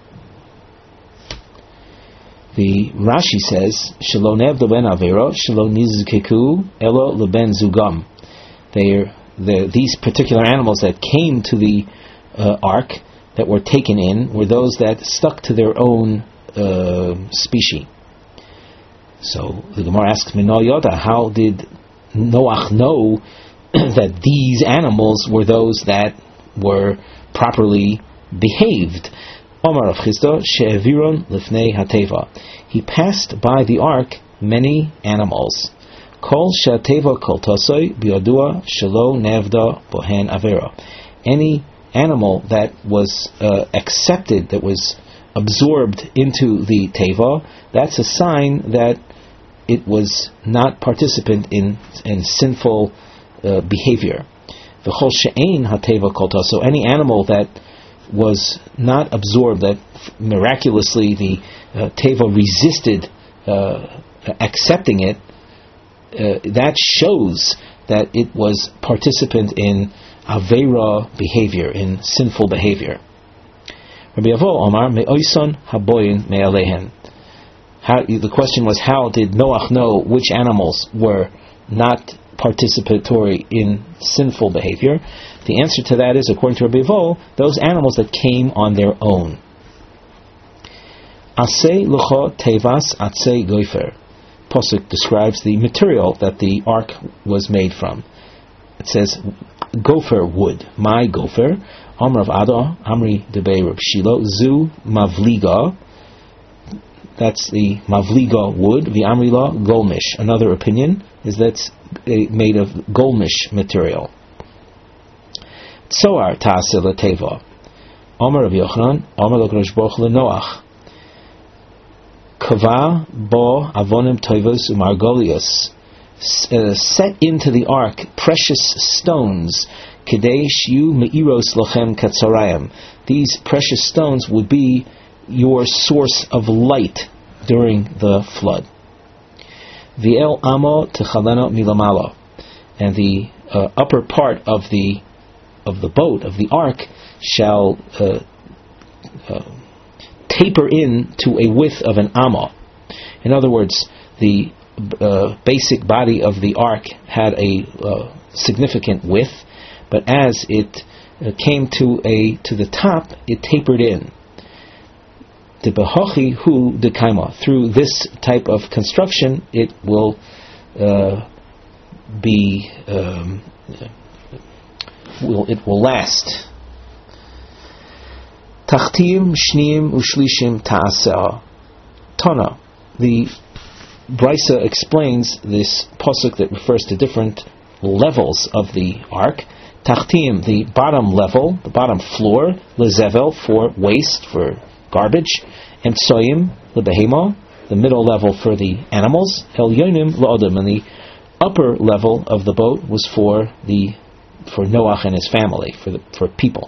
The Rashi says, "Shelo nevda ben avera, shelo nizkeku elo leben zugam." They're, they're, these particular animals that came to the uh, ark, that were taken in, were those that stuck to their own uh, species. So the Gemara asks, Mino Yoda, how did Noach know that these animals were those that were properly behaved? Omar of Chisda, she'eviron lifnei hateva. He passed by the ark many animals. Kol she'ateva kol tosoi biodua shelo nevda bohen avera. Any animal that was uh, accepted, that was absorbed into the teva, that's a sign that it was not participant in, in sinful uh, behavior. V'chol she'ein hateva kol toso. Any animal that was not absorbed, that miraculously the uh, teva resisted uh, accepting it, uh, that shows that it was participant in avera behavior, in sinful behavior. Rabbi Avo Omar me'oison haboyin me'alehen. How, the question was, how did Noach know which animals were not participatory in sinful behavior? The answer to that is, according to Rabbi Avo, those animals that came on their own. Asei lucho tevas atzei goifer. Pasuk describes the material that the ark was made from. It says, gopher wood, my gopher, Amr of Ado, Amri debei Reb Shilo, Zu mavliga, that's the mavliga wood, the Amrila golmish. Another opinion is that's made of golmish material. Tsoar ta'aseh l'teva, Amr of Yochanan, Amr l'Kadosh Baruch Hu l'Noach, Kava bo avonim toivos umargolios, uh, set into the ark precious stones, kedei shiu meiros lochem katzorayim. These precious stones would be your source of light during the flood. V'el amo techaleno milamalo, and the uh, upper part of the of the boat, of the ark, shall uh, uh, taper in to a width of an amma. In other words, the uh, basic body of the ark had a uh, significant width, but as it uh, came to a to the top, it tapered in. The behochi hu dekaima. Through this type of construction, it will uh, be um, will it will last. Tachtim shniim ushlishim ta'aseh. Tana. The Brisa explains this pasuk that refers to different levels of the ark. Tachtim, the bottom level, the bottom floor, lezevel, for waste, for garbage, and soyim, lebehema, the middle level for the animals, elyonim la'odam, and the upper level of the boat was for the for Noach and his family, for the for people.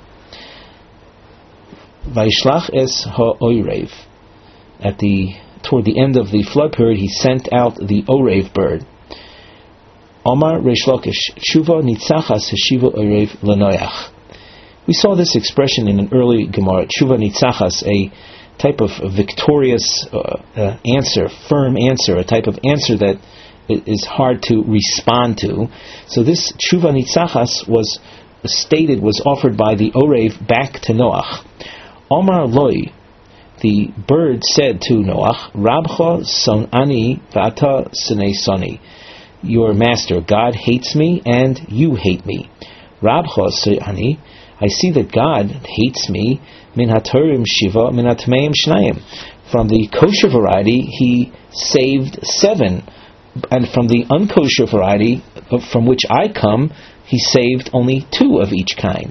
Vaishlach es ha'oirev. At the toward the end of the flood period, he sent out the orev bird. Omar Reish Lakish, Tshuva nitzachas hashiva orev lenoach. We saw this expression in an early Gemara. Tshuva nitzachas, a type of victorious uh, uh, answer, firm answer, a type of answer that is hard to respond to. So this Tshuva nitzachas was stated, was offered by the orev back to Noach. Omar Loi, the bird said to Noach, Rabcha son'ani v'ata sonei soni. Your master, God hates me and you hate me. Rabcha Sirani, I see that God hates me. Min hatorim shiva, min hatmeim shnayim. From the kosher variety, He saved seven, and from the unkosher variety, from which I come, He saved only two of each kind.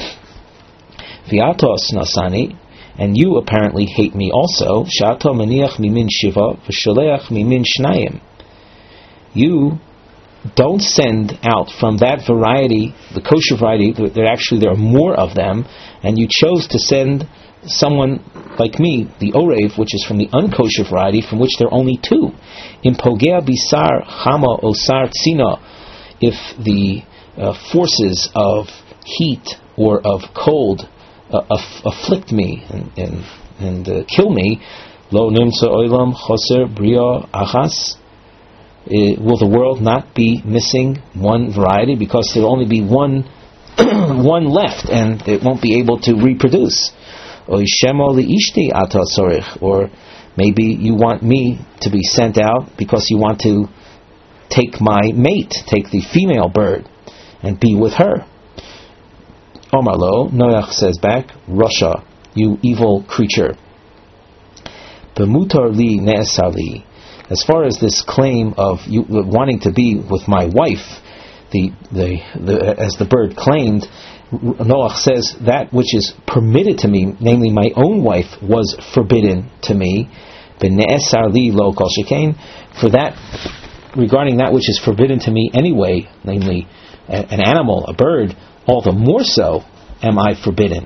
V'atos nasani, and you apparently hate me also. Sha'ato maniach mimin shiva, v'sholeach mimin shnayim. You don't send out from that variety, the kosher variety, there actually there are more of them, and you chose to send someone like me, the Orev, which is from the unkosher variety, from which there are only two. In Pogea Bisar Chama Osar Tzina, if the uh, forces of heat or of cold uh, aff- afflict me and and, and uh, kill me, Lo Nimtza Oilam Choser Bria Achas, Uh, will the world not be missing one variety, because there will only be one one left and it won't be able to reproduce? Or maybe you want me to be sent out because you want to take my mate, take the female bird and be with her. Omar lo, Noach says back, Rasha, you evil creature. B'mutar li ne'esar li. As far as this claim of you wanting to be with my wife, the, the, the as the bird claimed, Noach says that which is permitted to me, namely my own wife, was forbidden to me. B'ne'esar li lo kol shekain. For that, regarding that which is forbidden to me anyway, namely an animal, a bird, all the more so am I forbidden.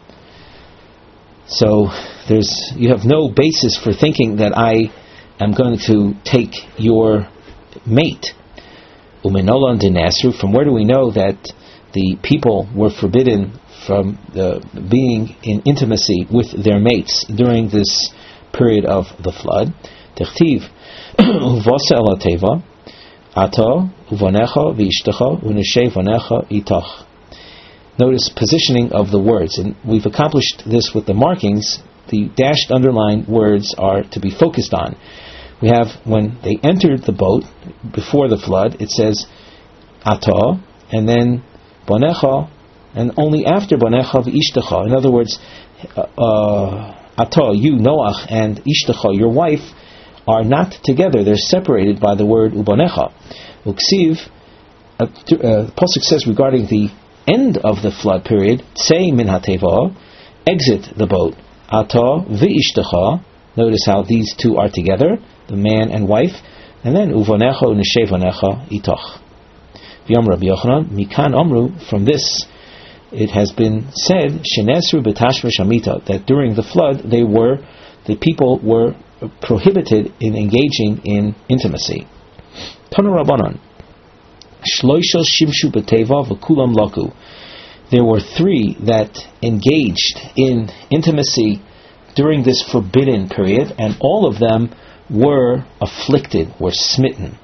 So there's you have no basis for thinking that I I'm going to take your mate. Umenolan dinasru. From where do we know that the people were forbidden from the being in intimacy with their mates during this period of the flood? Techtiv uvasa elateva ato uvanecha v'ishtecha u'neshay vanecha itach. Notice positioning of the words, and we've accomplished this with the markings. The dashed underlined words are to be focused on. We have, when they entered the boat before the flood, it says Atah, and then Bonecha, and only after Bonecha v'ishtecha. In other words, uh, Atah, you, Noach, and Ishtecha, your wife, are not together. They're separated by the word Ubonecha. Uksiv, uh, uh, Pasuk says regarding the end of the flood period, Tzei min hateva, exit the boat. Atah v'ishtecha. Notice how these two are together, the man and wife, and then uvanecha u'neshevanecha itoch. V'yom Rabbi Yochanan mikan omru. From this, it has been said shenesru b'tashva shamita, that during the flood they were the people were prohibited in engaging in intimacy. Tanu Rabbanan shloishel shimshu b'teva v'kulam laku. There were three that engaged in intimacy during this forbidden period, and all of them were afflicted, were smitten.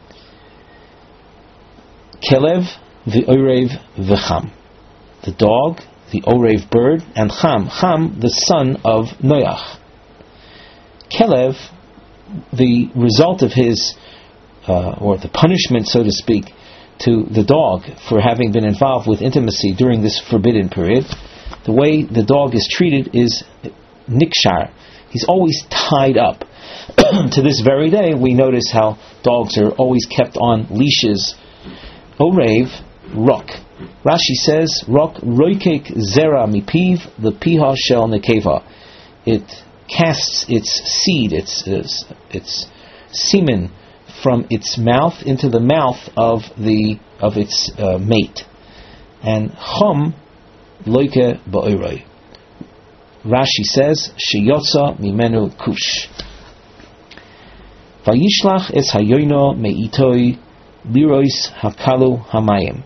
Kelev, the Orev, the Cham. The dog, the Orev bird, and Cham. Cham, the son of Noach. Kelev, the result of his, uh, or the punishment, so to speak, to the dog for having been involved with intimacy during this forbidden period. The way the dog is treated is nikshar. He's always tied up. To this very day, we notice how dogs are always kept on leashes. Orev, rok. Rashi says, rok roikek zera mipiv, the piha shel nekeva. It casts its seed, its, its its semen, from its mouth into the mouth of the of its uh, mate. And chum loike ba'oroi. Rashi says, sheyotza mimenu kush. Vayishlach es hayoino meitoi lirois hakalu hamayim.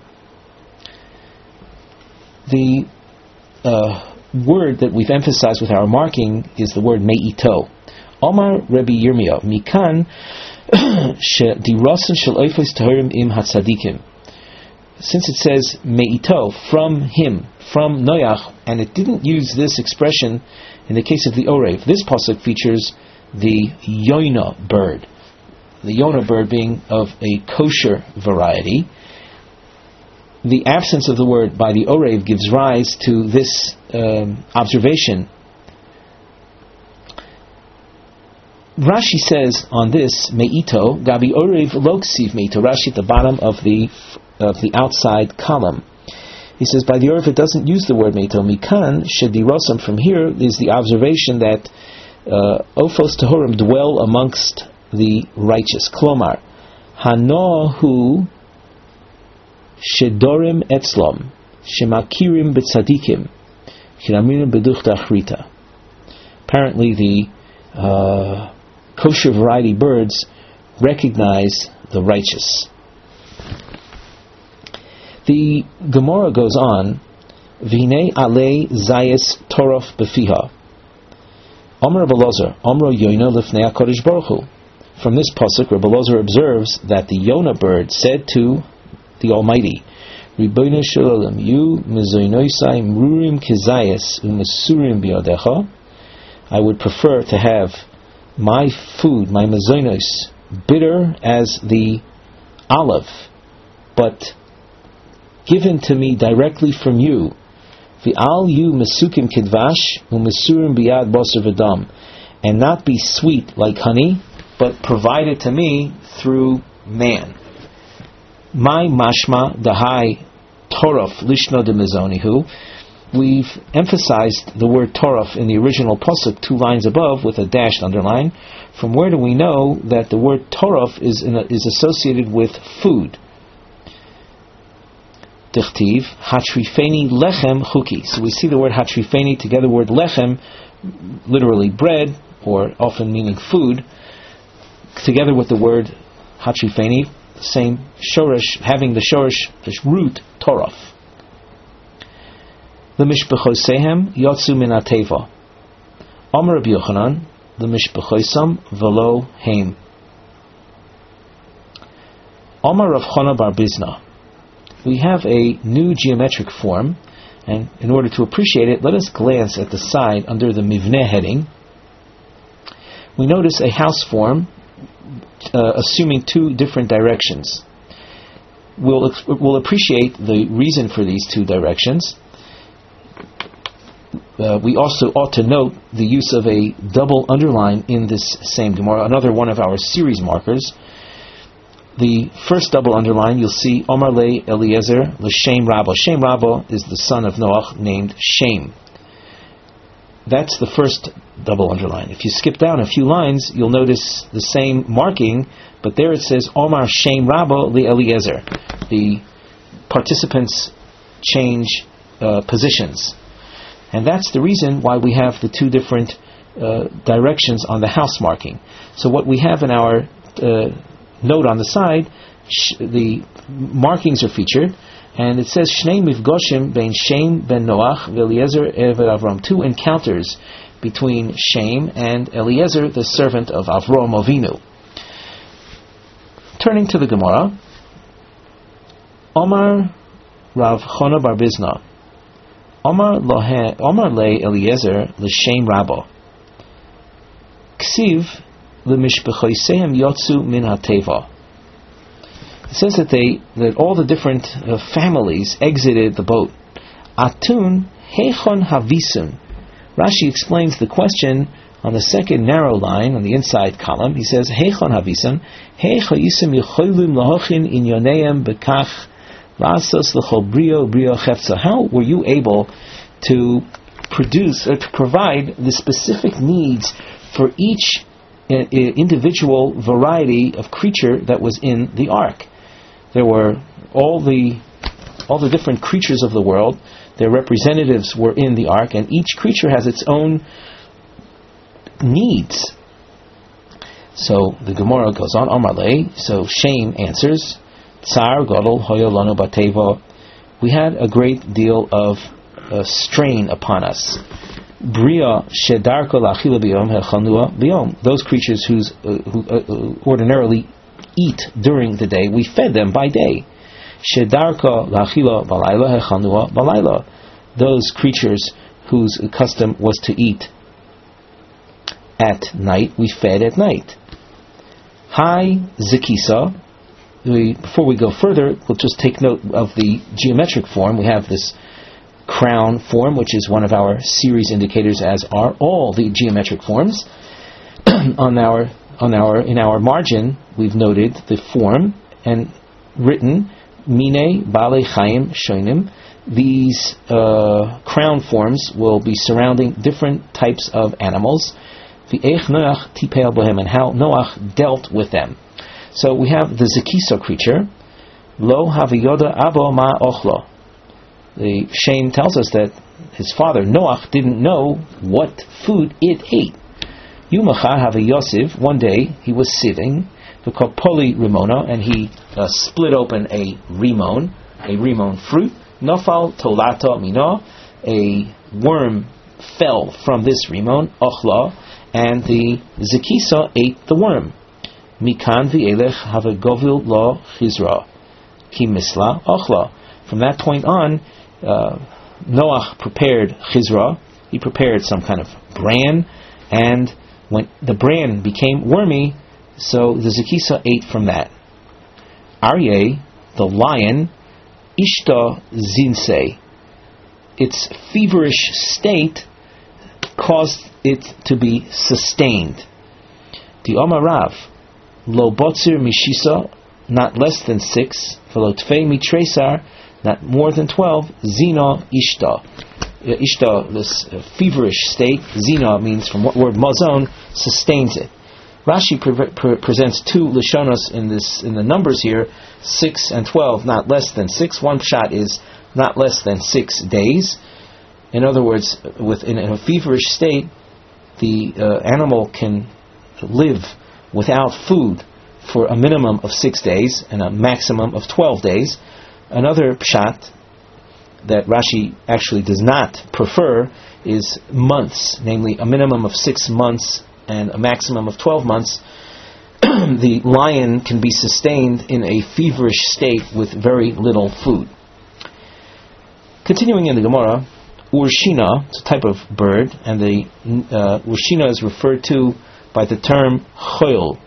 The uh, word that we've emphasized with our marking is the word meito. Omar Rabbi Yirmiyah mikan she dirasan shel oifos tahirim im hatzadikim. Since it says meito, from him, from Noach, and it didn't use this expression in the case of the Orev. This pasuk features the Yonah bird. The Yonah bird being of a kosher variety. the absence of the word by the Orev gives rise to this um, observation. Rashi says on this, Me'ito, Gabi Orev Loksiv Me'ito, Rashi at the bottom of the of the outside column. He says, by the Orev it doesn't use the word Me'ito. Mikan, Shedirosam, from here is the observation that uh, Ophos Tehorim dwell amongst the righteous. Klomar, Hanohu Shedorim Etzlom, Shemakirim Betzadikim, Shiramirim Beduchta Achrita. Apparently the uh, kosher variety birds recognize the righteous. The Gemara goes on, V'hinei alei zayis torof befiha. Omer Rebbe Elazar, Omro Yoina lifnei HaKadosh Baruch Hu. From this pasuk, Rebbe Elazar observes that the Yonah bird said to the Almighty, Ribono shel olam, you mezoinoisai mrurim kezayis umesurim biyadecha. I would prefer to have my food, my mezoinos, bitter as the olive, but given to me directly from you. V'al yu mesukim kidvash umesurim biyad basar v'dam, and not be sweet like honey, but provided to me through man. My mashma dahai torof lishno de mezonihu. We've emphasized the word torof in the original pasuk two lines above with a dashed underline. From where do we know that the word torof is in a, is associated with food? Dichtiv hatrifeni lechem chuki. So we see the word hatrifeni together with word lechem, literally bread, or often meaning food, together with the word hatrifeni, the same shorish, having the shorish, this root torof. L'mishbechosehem yotzu min hateva. Amar Rabbi Yochanan, l'mishbechosam velo heim. Amar Rav Chana bar Bizna. We have a new geometric form, and in order to appreciate it, let us glance at the side under the Mivneh heading. We notice a house form uh, assuming two different directions. We'll, we'll appreciate the reason for these two directions. Uh, we also ought to note the use of a double underline in this same Gemara, another one of our series markers. The first double underline, you'll see Omar le Eliezer l'Shem Rabba. Shem Rabba is the son of Noach named Shem. That's the first double underline. If you skip down a few lines, you'll notice the same marking, but there it says Omar Shem Rabba le Eliezer. The participants change uh, positions. And that's the reason why we have the two different uh, directions on the house marking. So what we have in our uh, note on the side, sh- the markings are featured, and it says Shnei Mifgoshim ben Shem ben Noach v'Eliezer Eved Avram. Two encounters between Shem and Eliezer, the servant of Avram Avinu. Turning to the Gemara, Omar Rav Chana bar Bizna. Omar le Eliezer l'Shem Rabba. Ksiv l'mishbechosehem yotzu min hateva. It says that they that all the different uh, families exited the boat. Atun heichon havisun. Rashi explains the question on the second narrow line on the inside column. He says heichon havisun heichon yisum yicholim lahochin inyoneim bekach. How were you able to produce or to provide the specific needs for each uh, individual variety of creature that was in the ark? There were all the all the different creatures of the world. Their representatives were in the ark, and each creature has its own needs. So the Gemara goes on. Amar le. So Shem answers. Tsar Gadol Hoyolano Bateva. We had a great deal of uh, strain upon us. Bria Shedarko Lachila Biyom Hechanua Biyom. Those creatures who's, uh, who uh, ordinarily eat during the day, we fed them by day. Shedarko Lachila Balayla Hechanua Balayla. Those creatures whose custom was to eat at night, we fed at night. Hi Zikisa we, before we go further, we'll just take note of the geometric form. We have this crown form, which is one of our series indicators, as are all the geometric forms. on our on our in our margin, we've noted the form and written Mine Bale Chaim Shoinim. These uh, crown forms will be surrounding different types of animals. V'eich Noach tipel bohem, and how Noach dealt with them. So we have the Zekiso creature. Lo haviyoda abo ma ochlo. The Shem tells us that his father Noach didn't know what food it ate. Yumacha have Yosef. One day he was sitting, the Poli Rimona, and he uh, split open a rimon, a rimon fruit. Nofal tolato mino, a worm fell from this rimon, ochla, and the Zekisa ate the worm. Mikan v'elech have govil lo chizra, ki misla ochla. From that point on, uh, Noach prepared chizra. He prepared some kind of bran, and when the bran became wormy, so the Zekisa ate from that. Aryeh, the lion, ishta zinse, its feverish state caused it to be sustained. The Omarav, lo botzir mishisa, not less than six, velo tfei mitresar, not more than twelve, zina ishta. Ishta, this uh, feverish state, zina means from what word mazon, sustains it. Rashi pre- pre- presents two lishonos in this in the numbers here, six and twelve, not less than six. One shot is not less than six days. In other words, within in a feverish state, the uh, animal can live without food for a minimum of six days and a maximum of twelve days. Another pshat that Rashi actually does not prefer is months, namely a minimum of six months and a maximum of twelve months. The lion can be sustained in a feverish state with very little food. Continuing in the Gemara, Urshina, it's a type of bird, and the uh, Urshina is referred to by the term Choyl,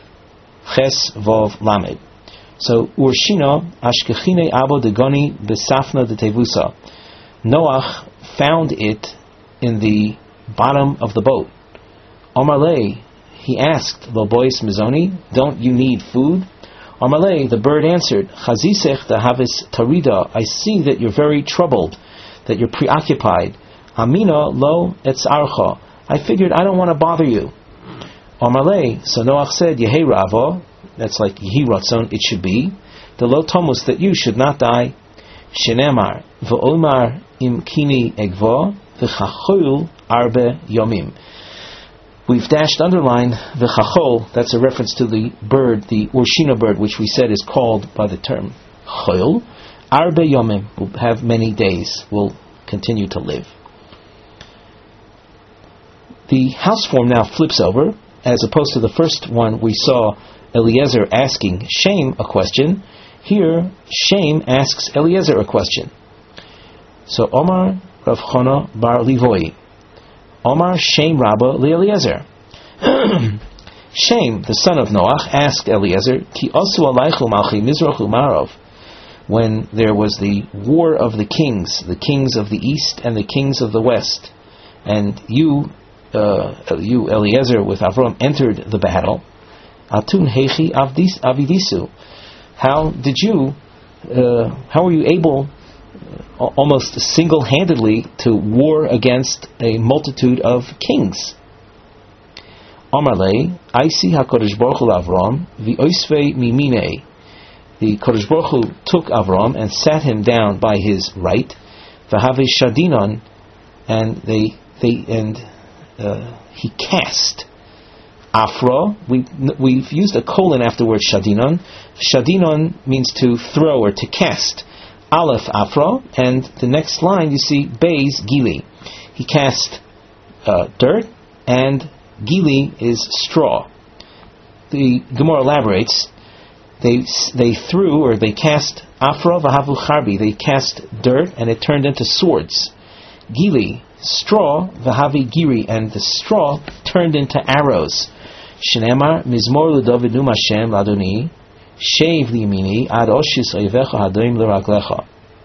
Ches Vov Lamed. So Urshina, Ashkechine Abo Degoni Besafna de Tevusa. Noach found it in the bottom of the boat. Amarle, he asked, Lo bois mizoni, don't you need food? Amarle, the bird answered, Chazisech da havis tarida, I see that you're very troubled, that you're preoccupied. Amina lo etzarcha, I figured I don't want to bother you. Amarle, so Noach said, Yehi Ravo, that's like Yehi Ratzon, it should be, the lo tomus, that you should not die. Shenemar, v'omar im kini egvo, v'chachol arbe yomim. We've dashed underline the chachol, that's a reference to the bird, the Urshina bird, which we said is called by the term chol. Arbe yomim, will have many days, will continue to live. The house form now flips over, as opposed to the first one we saw Eliezer asking Shem a question. Here, Shem asks Eliezer a question. So Omar Rav Chana bar Livoi, Omar Shem Rabba Eliezer. Shem, the son of Noach, asked Eliezer, Ki osu alaychu malchi mizrach umarov. When there was the war of the kings, the kings of the east and the kings of the west, and you, uh, you Eliezer with Avram entered the battle. Atun hechi avidisu. How did you? Uh, how were you able, uh, almost single-handedly, to war against a multitude of kings? Amarle, Aisi HaKadosh Baruch Hu Avram, v'oisvei mimine. The Kadosh Baruch Hu took Avram and sat him down by his right. V'havei shadinon, and they they and uh, he cast. Afra, we, we've used a colon after the word shadinon. Shadinon means to throw or to cast. Aleph Afra, and the next line you see Beis Gili. He cast uh, dirt, and Gili is straw. The Gemara elaborates, they they threw or they cast Afra v'havu charbi, they cast dirt and it turned into swords. Gili, straw, v'havi giri, and the straw turned into arrows. Shenemar mizmor l'David num Hashem l'Adoni Sheiv liyamini ad oshis oyevecha hadoim l'raglecha.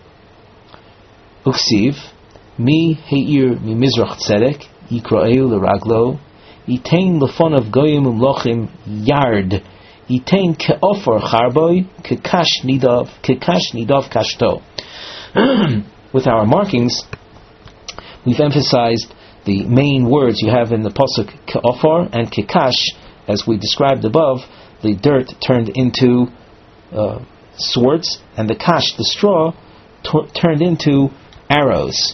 Uksiv mi heir mi mizrach tzedek yikra'eu l'raglo yitain lefonav goyim umlochim yard yitain ke'ofor charboy kekash nidav kekash nidav kashto. With our markings, we've emphasized the main words you have in the pasuk ke'ofor and kekash, as we described above. The dirt turned into uh, swords, and the kash, the straw, t- turned into arrows.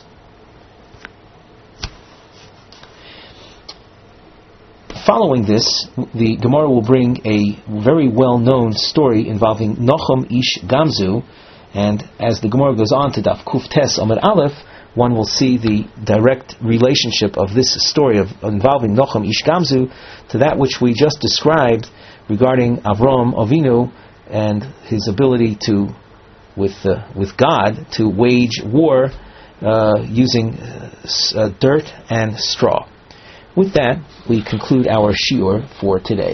Following this, the Gemara will bring a very well-known story involving Nochum Ish Gamzu, and as the Gemara goes on to Daf Kuf Tes Amud Aleph, one will see the direct relationship of this story of involving Nochum Ish Gamzu to that which we just described regarding Avram Avinu and his ability to, with uh, with God, to wage war uh, using uh, dirt and straw. With that, we conclude our shiur for today.